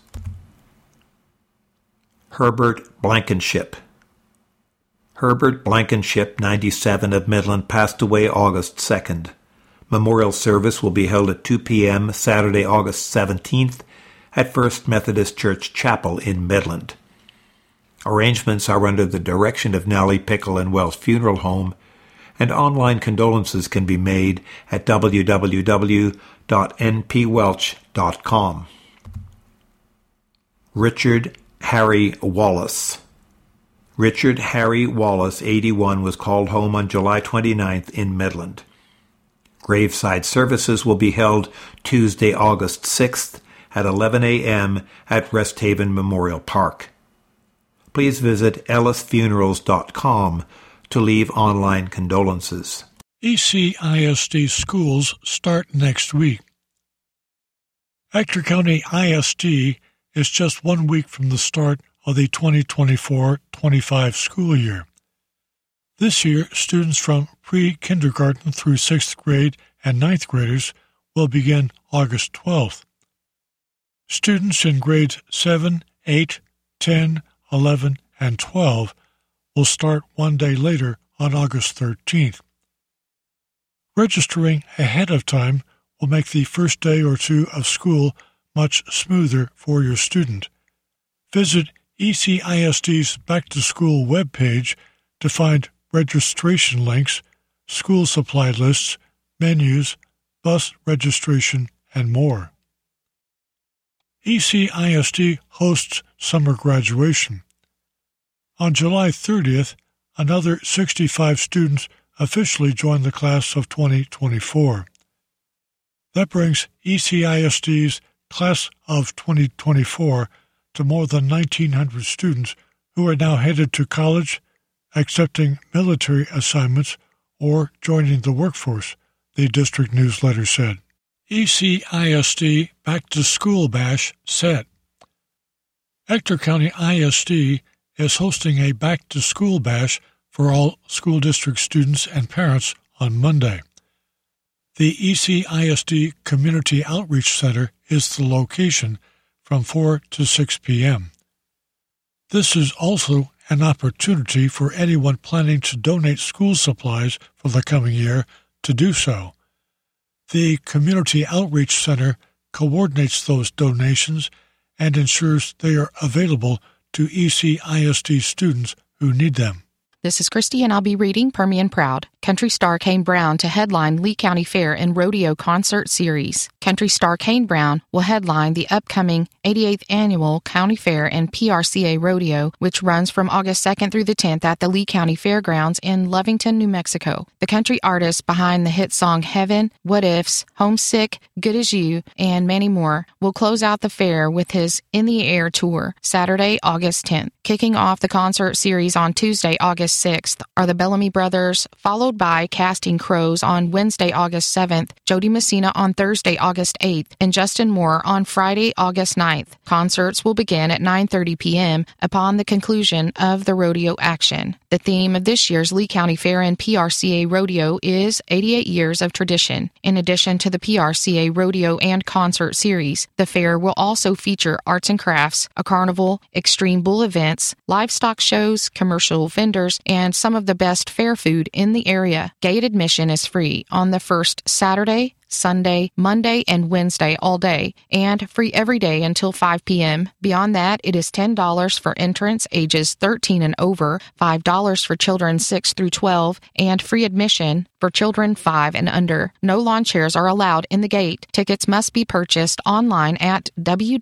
Herbert Blankenship. Herbert Blankenship, 97 of Midland, passed away August 2nd. Memorial service will be held at 2 p.m. Saturday, August 17th at First Methodist Church Chapel in Midland. Arrangements are under the direction of Nally Pickle and Wells Funeral Home, and online condolences can be made at www.npwelch.com. Richard Harry Wallace. Richard Harry Wallace, 81, was called home on July 29th in Midland. Graveside services will be held Tuesday, August 6th at 11 a.m. at Rest Haven Memorial Park. Please visit ellisfunerals.com to leave online condolences. ECISD schools start next week. Ector County ISD is just 1 week from the start of the 2024-25 school year. This year, students from pre-kindergarten through 6th grade and 9th graders will begin August 12th. Students in grades 7, 8, 10, 11, and 12 will start 1 day later on August 13th. Registering ahead of time will make the first day or two of school much smoother for your student. Visit ECISD's Back to School webpage to find registration links, school supply lists, menus, bus registration, and more. ECISD hosts summer graduation. On July 30th, another 65 students officially joined the class of 2024. That brings ECISD's class of 2024 to more than 1,900 students who are now headed to college, accepting military assignments, or joining the workforce, the district newsletter said. ECISD Back to School Bash set. Ector County ISD is hosting a Back to School Bash for all school district students and parents on Monday. The ECISD Community Outreach Center is the location from 4 to 6 p.m. This is also an opportunity for anyone planning to donate school supplies for the coming year to do so. The Community Outreach Center coordinates those donations and ensures they are available to ECISD students who need them. This is Christy, and I'll be reading Permian Proud. Country star Kane Brown to headline Lee County Fair and Rodeo Concert Series. Country star Kane Brown will headline the upcoming 88th Annual County Fair and PRCA Rodeo, which runs from August 2nd through the 10th at the Lee County Fairgrounds in Lovington, New Mexico. The country artist behind the hit song Heaven, What Ifs, Homesick, Good As You, and many more will close out the fair with his In the Air tour, Saturday, August 10th. Kicking off the concert series on Tuesday, August 6th are the Bellamy Brothers, followed by Casting Crows on Wednesday, August 7th, Jody Messina on Thursday, August 8th, and Justin Moore on Friday, August 9th. Concerts will begin at 9:30 p.m. upon the conclusion of the rodeo action. The theme of this year's Lee County Fair and PRCA Rodeo is 88 Years of Tradition. In addition to the PRCA Rodeo and Concert Series, the fair will also feature arts and crafts, a carnival, extreme bull events, livestock shows, commercial vendors, and some of the best fair food in the area. Gate admission is free on the first Saturday, Sunday, Monday, and Wednesday all day, and free every day until 5 p.m. Beyond that, it is $10 for entrants ages 13 and over, $5 for children 6 through 12, and free admission for children 5 and under. No lawn chairs are allowed in the gate. Tickets must be purchased online at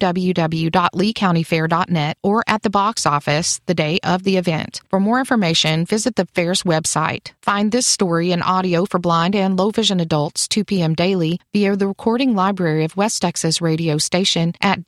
www.leecountyfair.net or at the box office the day of the event. For more information, visit the fair's website. Find this story and audio for blind and low vision adults 2 p.m. daily via the Recording Library of West Texas radio station at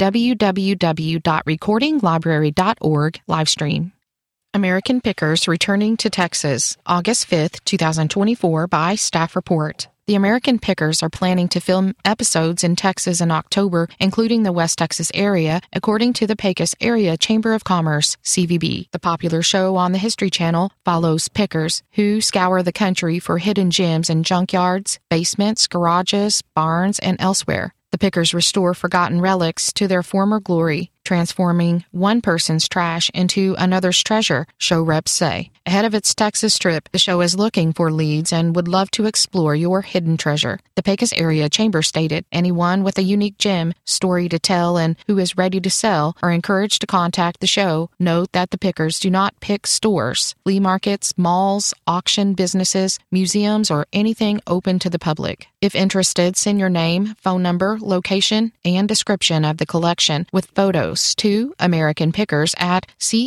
www.recordinglibrary.org livestream. American Pickers returning to Texas, August 5th, 2024 by staff report. The American Pickers are planning to film episodes in Texas in October, including the West Texas area, according to the Pecos Area Chamber of Commerce, CVB. The popular show on the History Channel follows pickers who scour the country for hidden gems in junkyards, basements, garages, barns, and elsewhere. The pickers restore forgotten relics to their former glory, transforming one person's trash into another's treasure, show reps say. Ahead of its Texas trip, the show is looking for leads and would love to explore your hidden treasure. The Pecos Area Chamber stated, anyone with a unique gem, story to tell, and who is ready to sell are encouraged to contact the show. Note that the pickers do not pick stores, flea markets, malls, auction businesses, museums, or anything open to the public. If interested, send your name, phone number, location, and description of the collection with photos to American Pickers at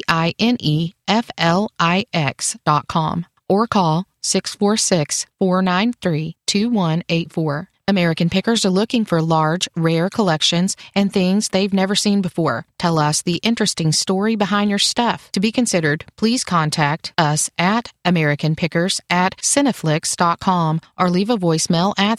CINEFLIX.com or call 646-493-2184. American Pickers are looking for large, rare collections and things they've never seen before. Tell us the interesting story behind your stuff. To be considered, please contact us at AmericanPickers@Cineflix.com or leave a voicemail at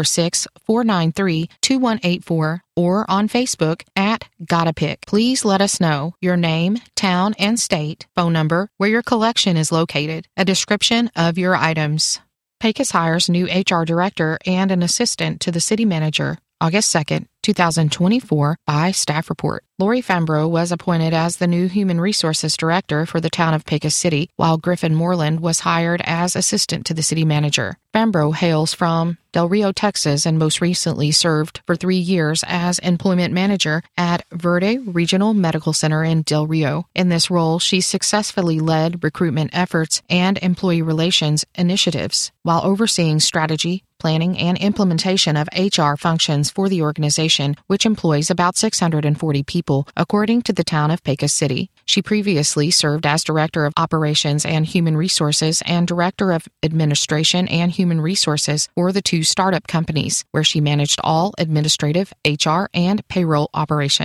646-493-2184 or on Facebook at Gotta Pick. Please let us know your name, town, and state, phone number, where your collection is located, a description of your items. Pecos hires new HR director and an assistant to the city manager, August 2nd, 2024, by staff report. Lori Fambro was appointed as the new Human Resources Director for the town of Pecos City, while Griffin Moreland was hired as assistant to the city manager. Fambro hails from Del Rio, Texas, and most recently served for 3 years as employment manager at Verde Regional Medical Center in Del Rio. In this role, she successfully led recruitment efforts and employee relations initiatives, while overseeing strategy, planning, and implementation of HR functions for the organization, which employs about 640 people, according to the town of Pecos City. She previously served as Director of Operations and Human Resources and Director of Administration and Human Resources for the 2 startup companies, where she managed all administrative, HR, and payroll operations.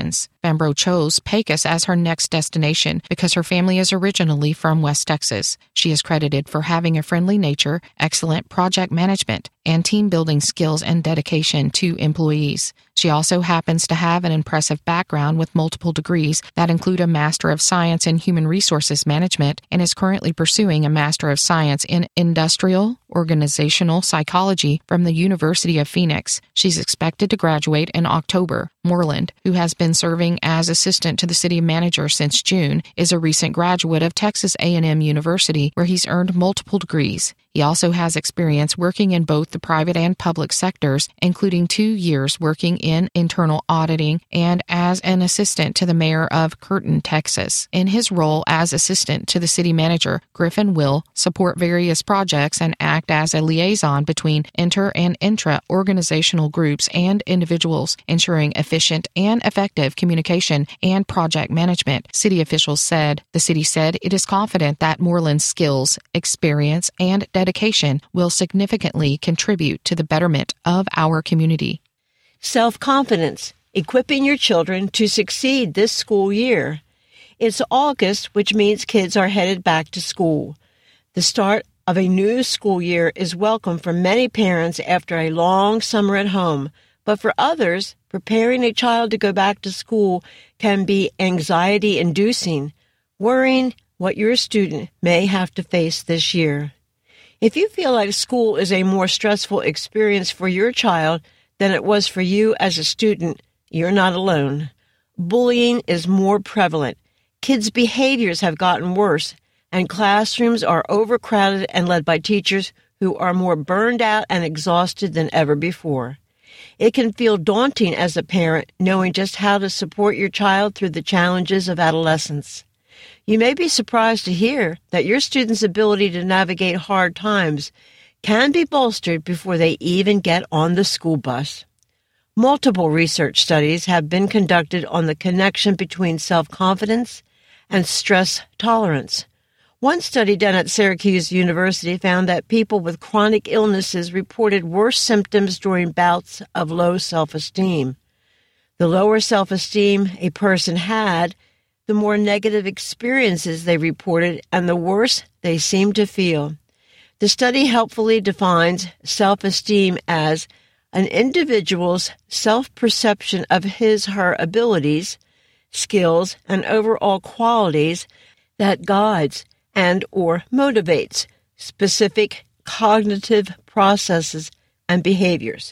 Fambro chose Pecos as her next destination because her family is originally from West Texas. She is credited for having a friendly nature, excellent project management, and team-building skills and dedication to employees. She also happens to have an impressive background with multiple degrees that include a Master of Science in Human Resources Management and is currently pursuing a Master of Science in Industrial Organizational Psychology from the University of Phoenix. She's expected to graduate in October. Moreland, who has been serving as assistant to the city manager since June, is a recent graduate of Texas A&M University, where he's earned multiple degrees. He also has experience working in both the private and public sectors, including 2 years working in internal auditing and as an assistant to the mayor of Curtin, Texas. In his role as assistant to the city manager, Griffin will support various projects and act as a liaison between inter- and intra-organizational groups and individuals, ensuring efficient and effective communication and project management, city officials said. The city said it is confident that Moreland's skills, experience, and dedication will significantly contribute to the betterment of our community. Self-confidence, equipping your children to succeed this school year. It's August, which means kids are headed back to school. The start of a new school year is welcome for many parents after a long summer at home, but for others, preparing a child to go back to school can be anxiety-inducing, worrying what your student may have to face this year. If you feel like school is a more stressful experience for your child than it was for you as a student, you're not alone. Bullying is more prevalent. Kids' behaviors have gotten worse, and classrooms are overcrowded and led by teachers who are more burned out and exhausted than ever before. It can feel daunting as a parent knowing just how to support your child through the challenges of adolescence. You may be surprised to hear that your students' ability to navigate hard times can be bolstered before they even get on the school bus. Multiple research studies have been conducted on the connection between self-confidence and stress tolerance. One study done at Syracuse University found that people with chronic illnesses reported worse symptoms during bouts of low self-esteem. The lower self-esteem a person had, the more negative experiences they reported and the worse they seemed to feel. The study helpfully defines self-esteem as an individual's self-perception of his/her abilities, skills, and overall qualities that guides and or motivates specific cognitive processes and behaviors.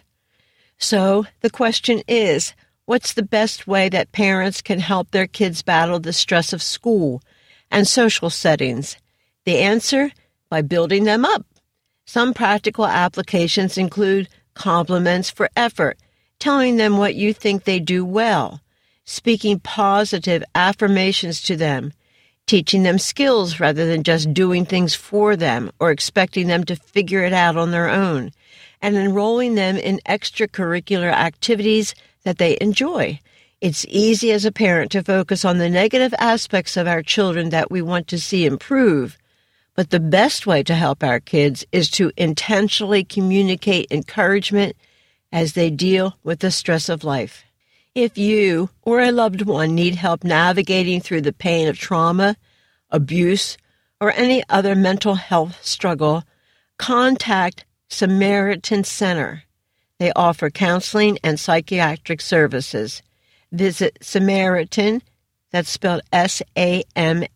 So the question is, what's the best way that parents can help their kids battle the stress of school and social settings? The answer? By building them up. Some practical applications include compliments for effort, telling them what you think they do well, speaking positive affirmations to them, teaching them skills rather than just doing things for them or expecting them to figure it out on their own, and enrolling them in extracurricular activities that they enjoy. It's easy as a parent to focus on the negative aspects of our children that we want to see improve, but the best way to help our kids is to intentionally communicate encouragement as they deal with the stress of life. If you or a loved one need help navigating through the pain of trauma, abuse, or any other mental health struggle, contact Samaritan Center. They offer counseling and psychiatric services. Visit Samaritan, that's spelled Samaritan,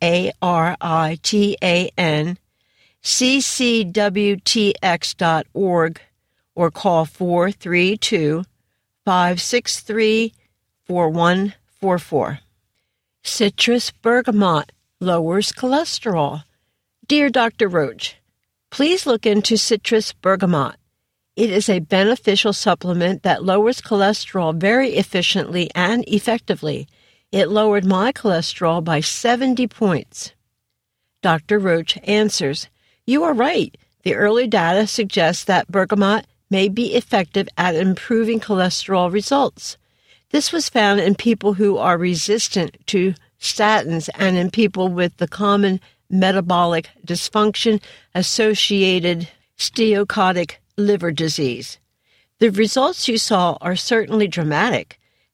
ccwtx.org, or call 432-563-4144. Citrus bergamot lowers cholesterol. Dear Dr. Roach, please look into citrus bergamot. It is a beneficial supplement that lowers cholesterol very efficiently and effectively. It lowered my cholesterol by 70 points. Dr. Roach answers, you are right. The early data suggests that bergamot may be effective at improving cholesterol results. This was found in people who are resistant to statins and in people with the common metabolic dysfunction associated steatotic liver disease. The results you saw are certainly dramatic.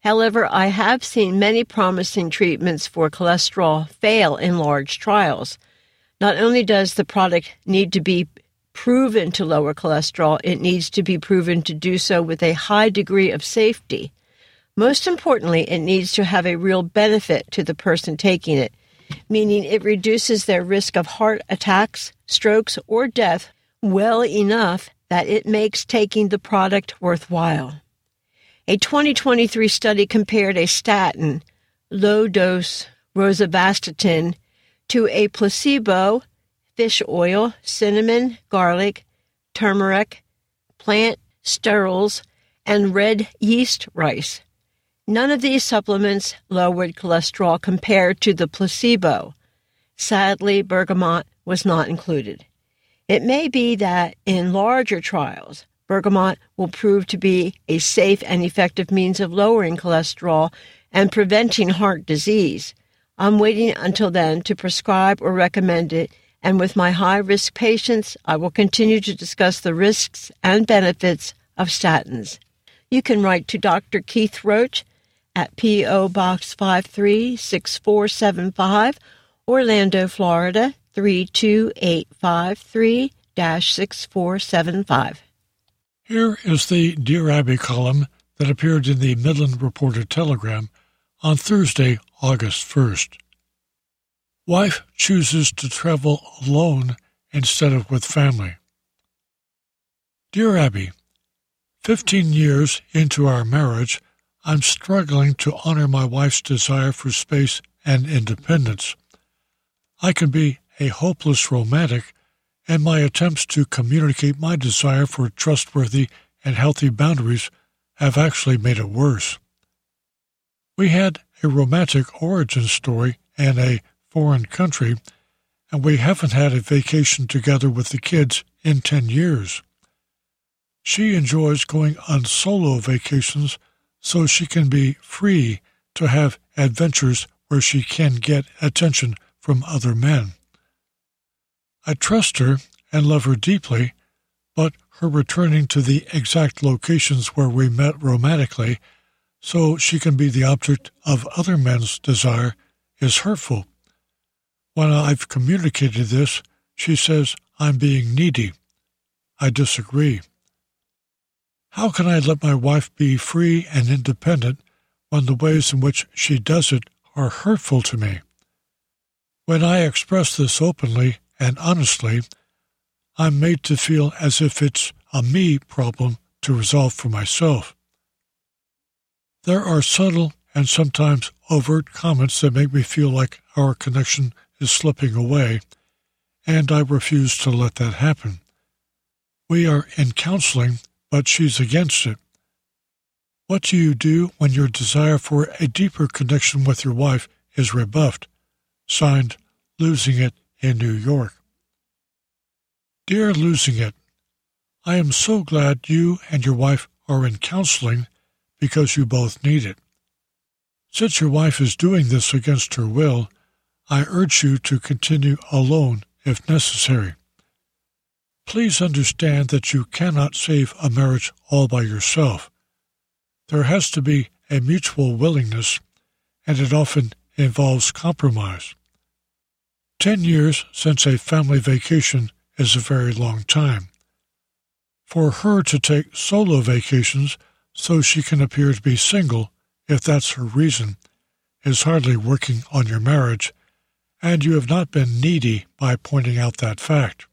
However, I have seen many promising treatments for cholesterol fail in large trials. Not only does the product need to be proven to lower cholesterol, it needs to be proven to do so with a high degree of safety. Most importantly, it needs to have a real benefit to the person taking it, meaning it reduces their risk of heart attacks, strokes, or death well enough that it makes taking the product worthwhile. A 2023 study compared a statin, low-dose rosuvastatin, to a placebo, fish oil, cinnamon, garlic, turmeric, plant sterols, and red yeast rice. None of these supplements lowered cholesterol compared to the placebo. Sadly, bergamot was not included. It may be that in larger trials, bergamot will prove to be a safe and effective means of lowering cholesterol and preventing heart disease. I'm waiting until then to prescribe or recommend it, and with my high-risk patients, I will continue to discuss the risks and benefits of statins. You can write to Dr. Keith Roach at P.O. Box 536475, Orlando, Florida 32853-6475. Here is the Dear Abby column that appeared in the Midland Reporter Telegram on Thursday, August 1st. Wife chooses to travel alone instead of with family. Dear Abby, 15 years into our marriage, I'm struggling to honor my wife's desire for space and independence. I can be a hopeless romantic, and my attempts to communicate my desire for trustworthy and healthy boundaries have actually made it worse. We had a romantic origin story in a foreign country, and we haven't had a vacation together with the kids in 10 years. She enjoys going on solo vacations so she can be free to have adventures where she can get attention from other men. I trust her and love her deeply, but her returning to the exact locations where we met romantically so she can be the object of other men's desire is hurtful. When I've communicated this, she says I'm being needy. I disagree. How can I let my wife be free and independent when the ways in which she does it are hurtful to me? When I express this openly and honestly, I'm made to feel as if it's a me problem to resolve for myself. There are subtle and sometimes overt comments that make me feel like our connection is slipping away, and I refuse to let that happen. We are in counseling, but she's against it. What do you do when your desire for a deeper connection with your wife is rebuffed? Signed, Losing It in New York. Dear Losing It, I am so glad you and your wife are in counseling because you both need it. Since your wife is doing this against her will, I urge you to continue alone if necessary. Please understand that you cannot save a marriage all by yourself. There has to be a mutual willingness, and it often involves compromise. 10 years since a family vacation is a very long time. For her to take solo vacations so she can appear to be single, if that's her reason, is hardly working on your marriage, and you have not been needy by pointing out that fact.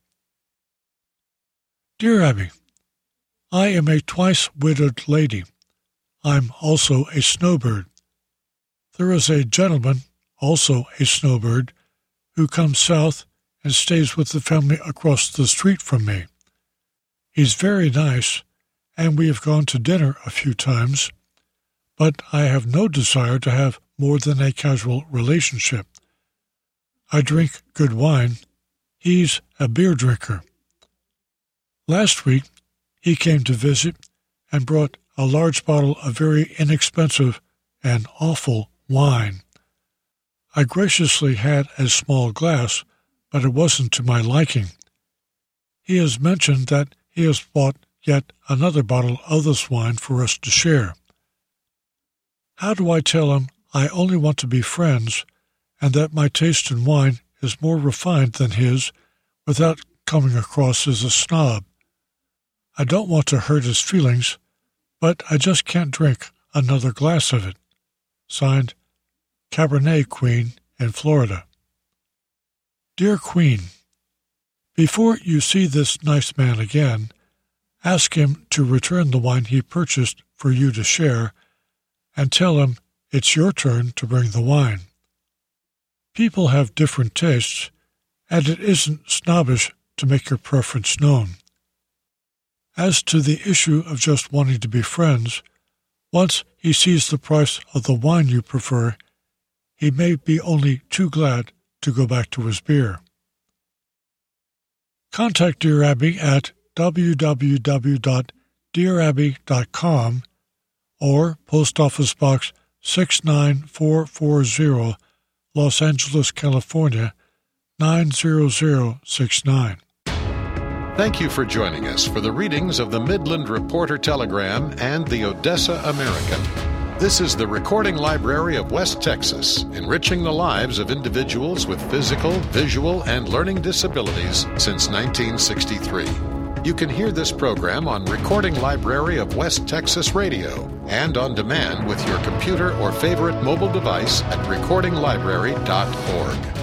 Dear Abby, I am a twice-widowed lady. I'm also a snowbird. There is a gentleman, also a snowbird, who comes south and stays with the family across the street from me. He's very nice, and we have gone to dinner a few times, but I have no desire to have more than a casual relationship. I drink good wine. He's a beer drinker. Last week, he came to visit and brought a large bottle of very inexpensive and awful wine. I graciously had a small glass, but it wasn't to my liking. He has mentioned that he has bought yet another bottle of this wine for us to share. How do I tell him I only want to be friends and that my taste in wine is more refined than his without coming across as a snob? I don't want to hurt his feelings, but I just can't drink another glass of it. Signed, Cabernet Queen in Florida. Dear Queen, before you see this nice man again, ask him to return the wine he purchased for you to share and tell him it's your turn to bring the wine. People have different tastes, and it isn't snobbish to make your preference known. As to the issue of just wanting to be friends, once he sees the price of the wine you prefer, he may be only too glad to go back to his beer. Contact Dear Abby at www.dearabby.com or Post Office Box 69440, Los Angeles, California, 90069. Thank you for joining us for the readings of the Midland Reporter Telegram and the Odessa American. This is the Recording Library of West Texas, enriching the lives of individuals with physical, visual, and learning disabilities since 1963. You can hear this program on Recording Library of West Texas Radio and on demand with your computer or favorite mobile device at recordinglibrary.org.